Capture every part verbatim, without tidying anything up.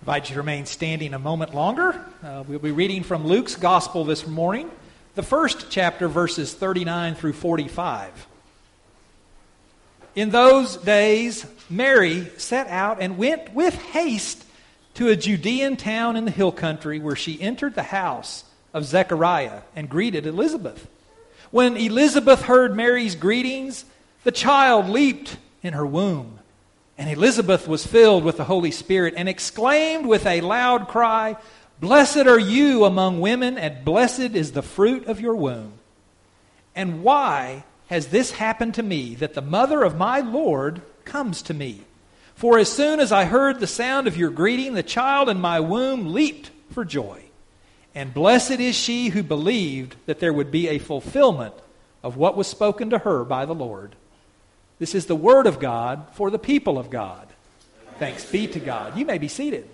invite you to remain standing a moment longer. Uh, we'll be reading from Luke's Gospel this morning, the first chapter, verses thirty-nine through forty-five. In those days, Mary set out and went with haste to a Judean town in the hill country, where she entered the house of Zechariah and greeted Elizabeth. When Elizabeth heard Mary's greetings, the child leaped in her womb. And Elizabeth was filled with the Holy Spirit and exclaimed with a loud cry, "Blessed are you among women, and blessed is the fruit of your womb. And why has this happened to me, that the mother of my Lord comes to me? For as soon as I heard the sound of your greeting, the child in my womb leaped for joy. And blessed is she who believed that there would be a fulfillment of what was spoken to her by the Lord." This is the word of God for the people of God. Thanks be to God. You may be seated.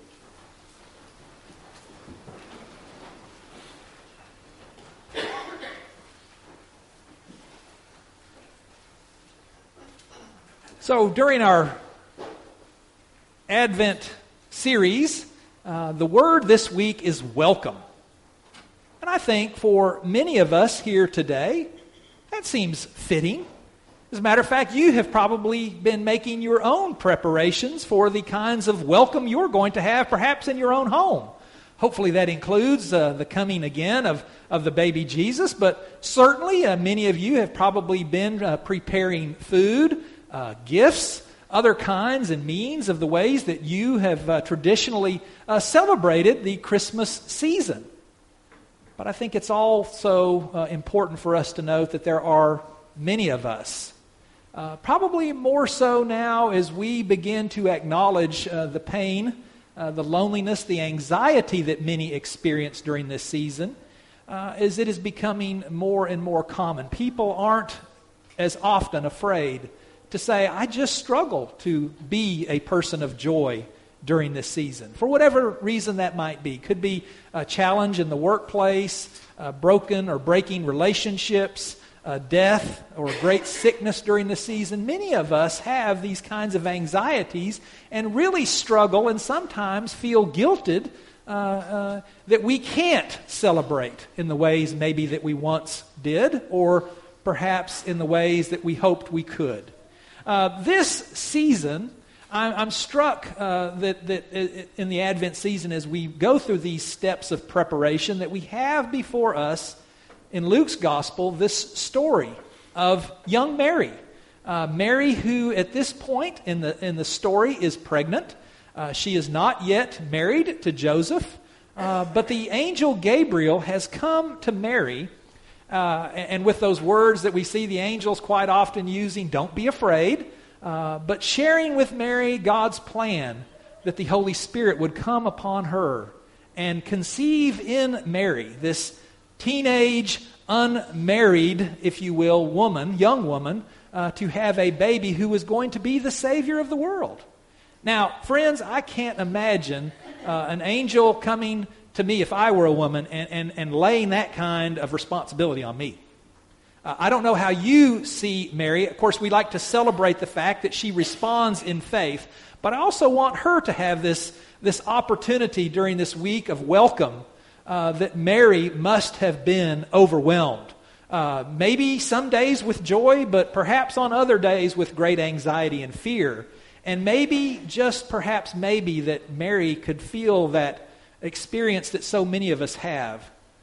So during our Advent series, uh, the word this week is welcome. And I think for many of us here today, that seems fitting. As a matter of fact, you have probably been making your own preparations for the kinds of welcome you're going to have perhaps in your own home. Hopefully that includes uh, the coming again of, of the baby Jesus, but certainly uh, many of you have probably been uh, preparing food, uh, gifts, other kinds and means of the ways that you have uh, traditionally uh, celebrated the Christmas season. But I think it's also uh, important for us to note that there are many of us, Uh, probably more so now as we begin to acknowledge uh, the pain, uh, the loneliness, the anxiety that many experience during this season, uh, as it is becoming more and more common. People aren't as often afraid to say, "I just struggle to be a person of joy during this season," for whatever reason that might be. Could be a challenge in the workplace, uh, broken or breaking relationships, Uh, death or great sickness during the season. Many of us have these kinds of anxieties and really struggle and sometimes feel guilted uh, uh, that we can't celebrate in the ways maybe that we once did, or perhaps in the ways that we hoped we could. Uh, this season, I'm, I'm struck uh, that, that in the Advent season, as we go through these steps of preparation, that we have before us in Luke's Gospel this story of young Mary. Uh, Mary, who at this point in the in the story is pregnant. Uh, she is not yet married to Joseph, uh, but the angel Gabriel has come to Mary, uh, and with those words that we see the angels quite often using, "Don't be afraid," uh, but sharing with Mary God's plan that the Holy Spirit would come upon her and conceive in Mary, this teenage, unmarried, if you will, woman, young woman, uh, to have a baby who was going to be the Savior of the world. Now, friends, I can't imagine uh, an angel coming to me if I were a woman and, and, and laying that kind of responsibility on me. Uh, I don't know how you see Mary. Of course, we like to celebrate the fact that she responds in faith, but I also want her to have this, this opportunity during this week of welcome. Uh, that Mary must have been overwhelmed. Uh, maybe some days with joy, but perhaps on other days with great anxiety and fear. And maybe, just perhaps maybe, that Mary could feel that experience that so many of us have.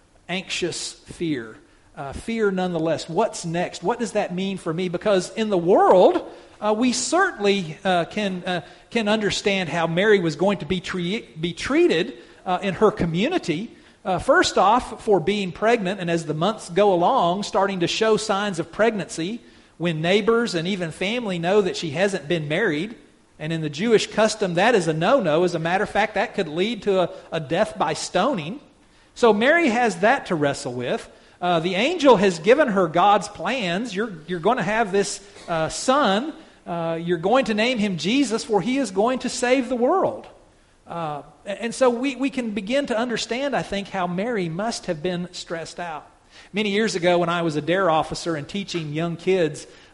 Anxious fear. Uh, fear nonetheless. What's next? What does that mean for me? Because in the world, uh, we certainly uh, can, uh, can understand how Mary was going to be, tre- be treated uh, in her community. Uh, first off, for being pregnant, and as the months go along, starting to show signs of pregnancy, when neighbors and even family know that she hasn't been married, and in the Jewish custom, that is a no-no. As a matter of fact, that could lead to a, a death by stoning. So Mary has that to wrestle with. Uh, the angel has given her God's plans. You're, you're going to have this uh, son. Uh, you're going to name him Jesus, for he is going to save the world. Uh, and so we, we can begin to understand, I think, how Mary must have been stressed out. Many years ago when I was a D A R E officer and teaching young kids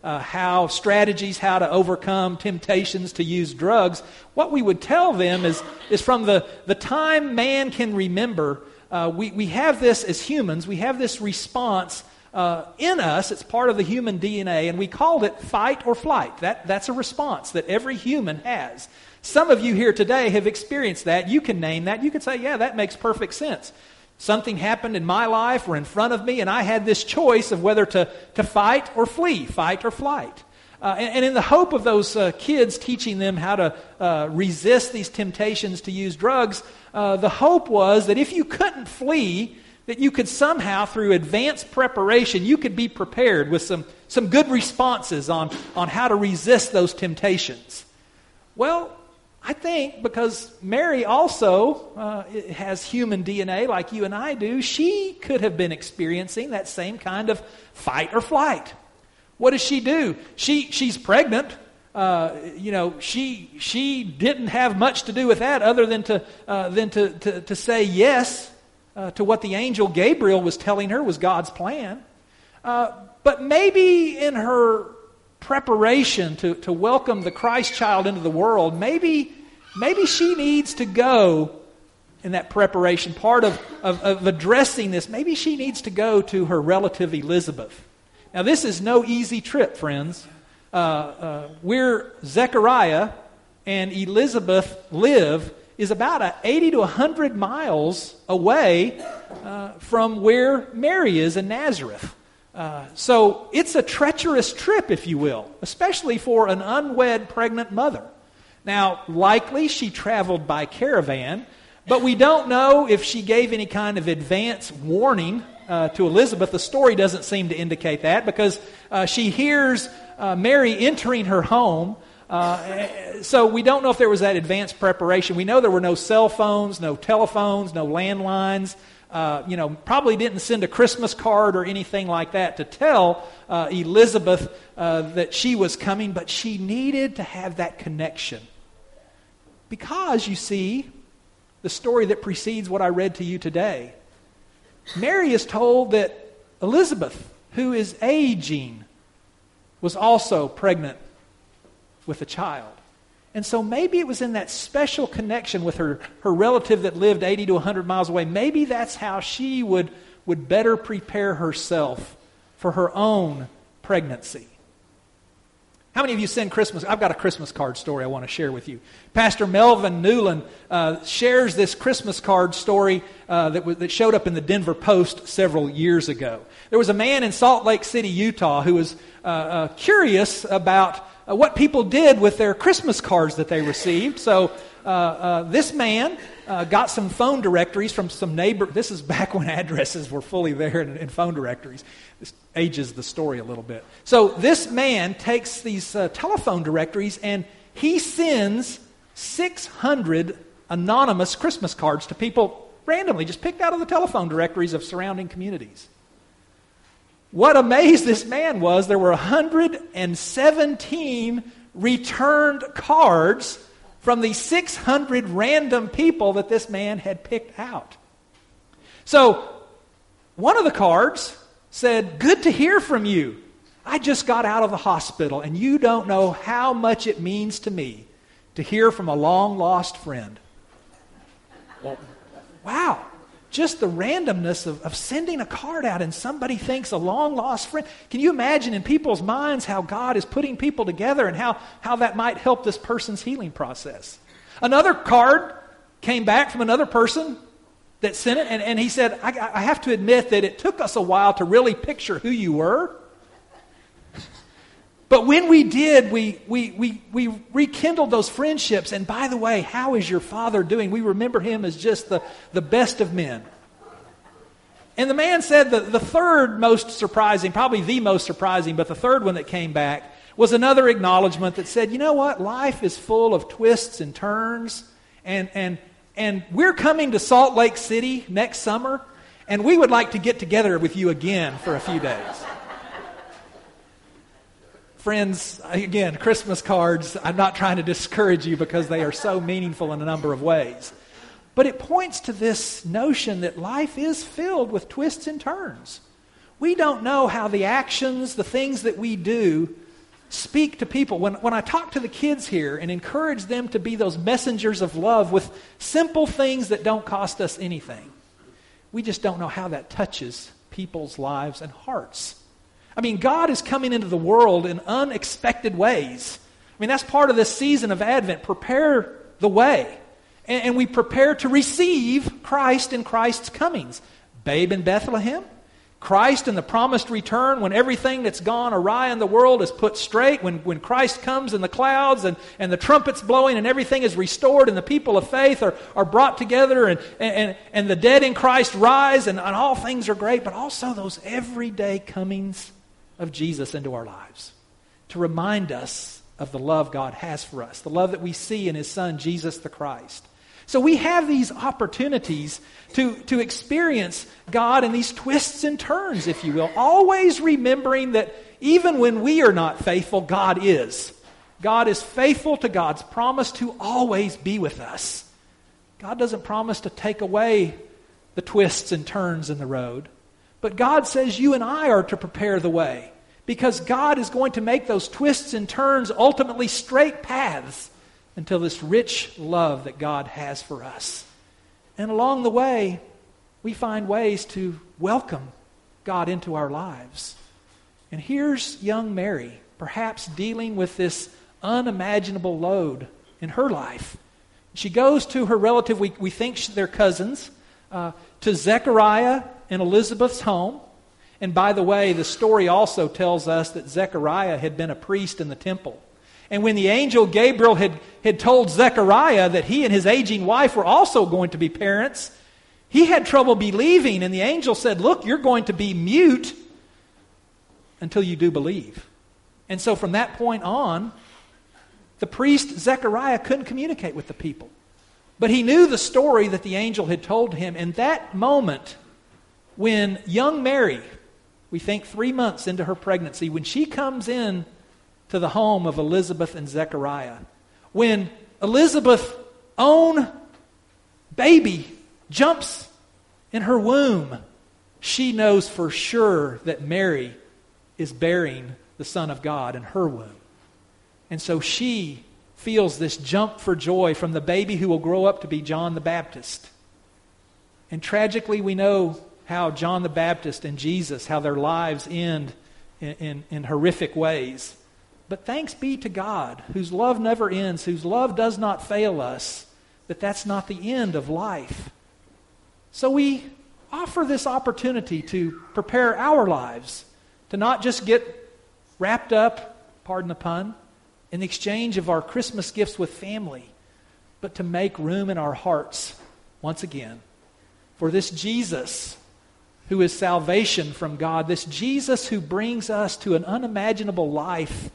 uh, how strategies, how to overcome temptations to use drugs, what we would tell them is, is from the, the time man can remember, uh, we, we have this as humans, we have this response uh, in us, it's part of the human D N A, and we called it fight or flight. That, that's a response that every human has. Some of you here today have experienced that. You can name that. You can say, yeah, that makes perfect sense. Something happened in my life or in front of me, and I had this choice of whether to, to fight or flee, fight or flight. Uh, and, and in the hope of those uh, kids teaching them how to uh, resist these temptations to use drugs, uh, the hope was that if you couldn't flee, that you could somehow, through advanced preparation, you could be prepared with some, some good responses on, on how to resist those temptations. Well, I think because Mary also uh, has human D N A like you and I do, she could have been experiencing that same kind of fight or flight. What does she do? She she's pregnant. Uh, you know, she she didn't have much to do with that other than to uh, than to, to to say yes uh, to what the angel Gabriel was telling her was God's plan. Uh, but maybe in her preparation to, to welcome the Christ child into the world, maybe maybe she needs to go in that preparation, part of, of, of addressing this, maybe she needs to go to her relative Elizabeth. Now this is no easy trip, friends. Uh, uh, where Zechariah and Elizabeth live is about a eighty to one hundred miles away uh, from where Mary is in Nazareth. Uh, so it's a treacherous trip, if you will, especially for an unwed pregnant mother. Now, likely she traveled by caravan, but we don't know if she gave any kind of advance warning uh, to Elizabeth. The story doesn't seem to indicate that because uh, she hears uh, Mary entering her home. Uh, so we don't know if there was that advanced preparation. We know there were no cell phones, no telephones, no landlines. Uh, you know, probably didn't send a Christmas card or anything like that to tell uh, Elizabeth uh, that she was coming, but she needed to have that connection. Because, you see, the story that precedes what I read to you today, Mary is told that Elizabeth, who is aging, was also pregnant with a child. And so maybe it was in that special connection with her, her relative that lived eighty to one hundred miles away. Maybe that's how she would, would better prepare herself for her own pregnancy. How many of you send Christmas? I've got a Christmas card story I want to share with you. Pastor Melvin Newland uh, shares this Christmas card story uh, that, w- that showed up in the Denver Post several years ago. There was a man in Salt Lake City, Utah, who was uh, uh, curious about Uh, what people did with their Christmas cards that they received. So uh, uh, this man uh, got some phone directories from some neighbor. This is back when addresses were fully there in, in phone directories. This ages the story a little bit. So this man takes these uh, telephone directories and he sends six hundred anonymous Christmas cards to people randomly, just picked out of the telephone directories of surrounding communities. What amazed this man was there were one hundred seventeen returned cards from the six hundred random people that this man had picked out. So one of the cards said, "Good to hear from you. I just got out of the hospital and you don't know how much it means to me to hear from a long-lost friend." Well, wow. Just the randomness of, of sending a card out and somebody thinks a long-lost friend. Can you imagine in people's minds how God is putting people together and how, how that might help this person's healing process? Another card came back from another person that sent it, and, and he said, I, I have to admit that it took us a while to really picture who you were. But when we did, we, we, we, we rekindled those friendships. And by the way, how is your father doing? We remember him as just the, the best of men. And the man said that the third most surprising, probably the most surprising, but the third one that came back was another acknowledgement that said, you know what? Life is full of twists and turns. And, and, and we're coming to Salt Lake City next summer. And we would like to get together with you again for a few days. Friends, again, Christmas cards, I'm not trying to discourage you because they are so meaningful in a number of ways. But it points to this notion that life is filled with twists and turns. We don't know how the actions, the things that we do, speak to people, when, when I talk to the kids here and encourage them to be those messengers of love with simple things that don't cost us anything, we just don't know how that touches people's lives and hearts. I mean, God is coming into the world in unexpected ways. I mean, that's part of this season of Advent. Prepare the way. And, and we prepare to receive Christ in Christ's comings. Babe in Bethlehem, Christ in the promised return, when everything that's gone awry in the world is put straight, when, when Christ comes in the clouds and, and the trumpet's blowing and everything is restored and the people of faith are, are brought together and, and, and the dead in Christ rise and, and all things are great, but also those everyday comings of Jesus into our lives to remind us of the love God has for us, the love that we see in His Son, Jesus the Christ. So we have these opportunities to, to experience God in these twists and turns, if you will, always remembering that even when we are not faithful, God is. God is faithful to God's promise to always be with us. God doesn't promise to take away the twists and turns in the road, but God says you and I are to prepare the way, because God is going to make those twists and turns ultimately straight paths until this rich love that God has for us. And along the way, we find ways to welcome God into our lives. And here's young Mary, perhaps dealing with this unimaginable load in her life. She goes to her relative, we, we think they're cousins, uh, to Zechariah and Elizabeth's home. And by the way, the story also tells us that Zechariah had been a priest in the temple. And when the angel Gabriel had, had told Zechariah that he and his aging wife were also going to be parents, he had trouble believing. And the angel said, look, you're going to be mute until you do believe. And so from that point on, the priest Zechariah couldn't communicate with the people. But he knew the story that the angel had told him. And that moment when young Mary, we think three months into her pregnancy, when she comes in to the home of Elizabeth and Zechariah, when Elizabeth's own baby jumps in her womb, she knows for sure that Mary is bearing the Son of God in her womb. And so she feels this jump for joy from the baby who will grow up to be John the Baptist. And tragically, we know how John the Baptist and Jesus, how their lives end in, in, in horrific ways. But thanks be to God, whose love never ends, whose love does not fail us, that that's not the end of life. So we offer this opportunity to prepare our lives, to not just get wrapped up, pardon the pun, in the exchange of our Christmas gifts with family, but to make room in our hearts once again for this Jesus who is salvation from God, this Jesus who brings us to an unimaginable life,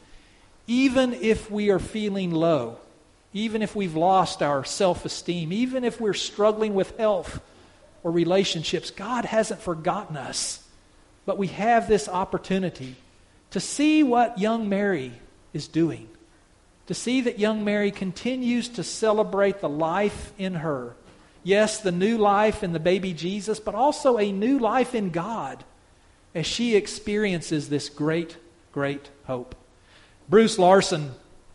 even if we are feeling low, even if we've lost our self-esteem, even if we're struggling with health or relationships. God hasn't forgotten us, but we have this opportunity to see what young Mary is doing, to see that young Mary continues to celebrate the life in her. Yes, the new life in the baby Jesus, but also a new life in God as she experiences this great, great hope. Bruce Larson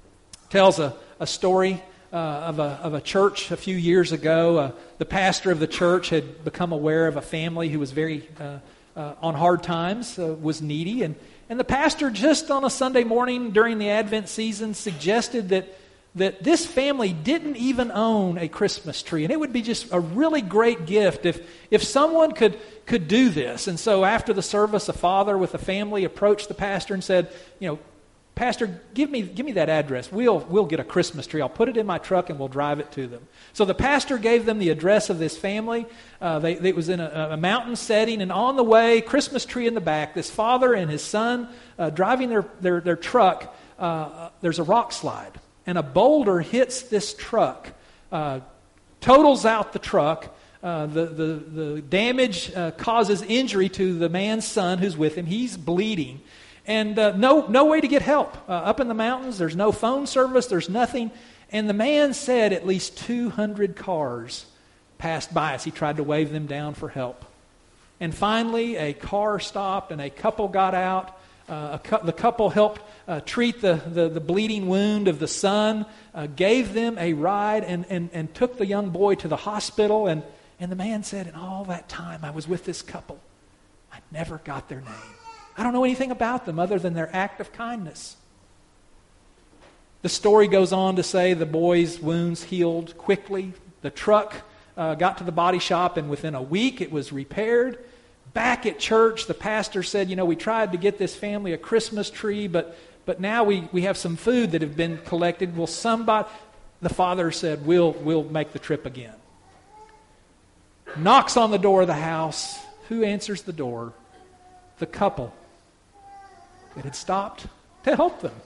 tells a, a story uh, of, a, of a church a few years ago. Uh, the pastor of the church had become aware of a family who was very uh, uh, on hard times, uh, was needy, and, and the pastor just on a Sunday morning during the Advent season suggested that that this family didn't even own a Christmas tree. And it would be just a really great gift if, if someone could, could do this. And so after the service, a father with a family approached the pastor and said, you know, Pastor, give me give me that address. We'll we'll get a Christmas tree. I'll put it in my truck and we'll drive it to them. So the pastor gave them the address of this family. Uh, they, they, it was in a, a mountain setting, and on the way, Christmas tree in the back, this father and his son uh, driving their, their, their truck, uh, there's a rock slide. And a boulder hits this truck, uh, totals out the truck. Uh, the, the, the damage uh, causes injury to the man's son who's with him. He's bleeding. And uh, no, no way to get help. Uh, up in the mountains, there's no phone service, there's nothing. And the man said at least two hundred cars passed by as he tried to wave them down for help. And finally, a car stopped and a couple got out. Uh, a cu- the couple helped uh, treat the, the, the bleeding wound of the son, uh, gave them a ride, and, and, and took the young boy to the hospital. And, and the man said, in all that time I was with this couple, I never got their name. I don't know anything about them other than their act of kindness. The story goes on to say the boy's wounds healed quickly. The truck uh, got to the body shop, and within a week it was repaired. Back at church, the pastor said, you know, we tried to get this family a Christmas tree, but but now we, we have some food that have been collected. Will somebody... The father said, we'll, we'll make the trip again. Knocks on the door of the house. Who answers the door? The couple that had stopped to help them.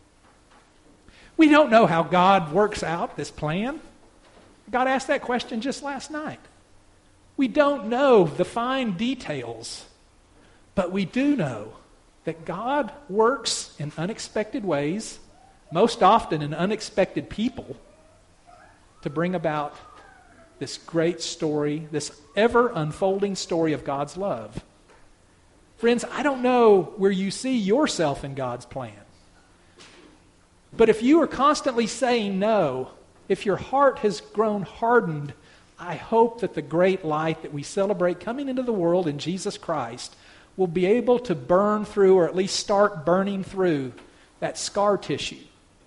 We don't know how God works out this plan. God asked that question just last night. We don't know the fine details, but we do know that God works in unexpected ways, most often in unexpected people, to bring about this great story, this ever-unfolding story of God's love. Friends, I don't know where you see yourself in God's plan. But if you are constantly saying no, if your heart has grown hardened, I hope that the great light that we celebrate coming into the world in Jesus Christ will be able to burn through, or at least start burning through, that scar tissue,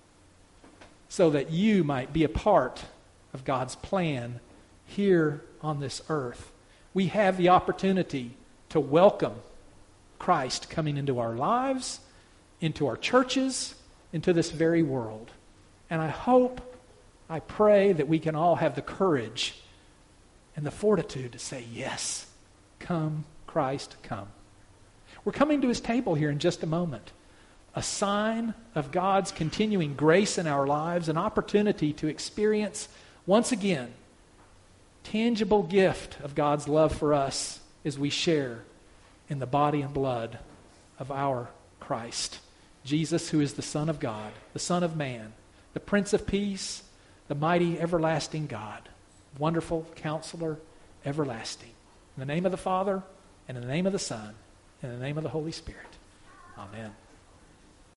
so that you might be a part of God's plan here on this earth. We have the opportunity to welcome Christ coming into our lives, into our churches, into this very world. And I hope, I pray that we can all have the courage and the fortitude to say, yes, come, Christ, come. We're coming to his table here in just a moment. A sign of God's continuing grace in our lives, an opportunity to experience, once again, tangible gift of God's love for us as we share in the body and blood of our Christ. Jesus, who is the Son of God, the Son of Man, the Prince of Peace, the mighty everlasting God, wonderful Counselor, everlasting. In the name of the Father, and in the name of the Son, and in the name of the Holy Spirit. Amen.